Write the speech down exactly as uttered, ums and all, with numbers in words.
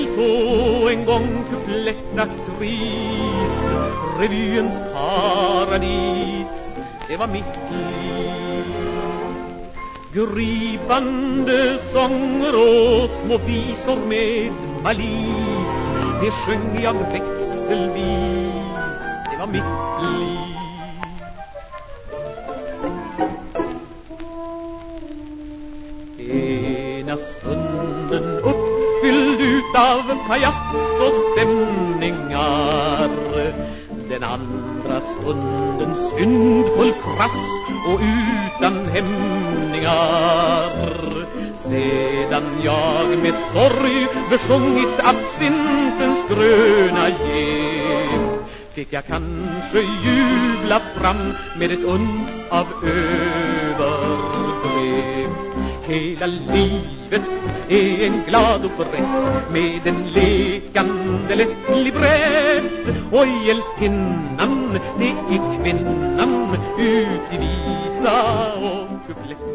till tå en gång kuplettaktris, revyens paradis, det var mitt liv. Gripande sånger och små visor med malis, det sjöng jag växelvis, det var mitt liv. Ena stunden uppfylld utav pajats och stämningar, den andra stunden syndfull, krass och utan hämningar. Sedan jag med sorg besjungit absintens gröna gift, fick jag kanske jubla fram med ett uns av överdrift. Hela livet är en glad operett med en lekande lätt librett, och hjältinnan, det är kvinnan ut i visa och kuplett.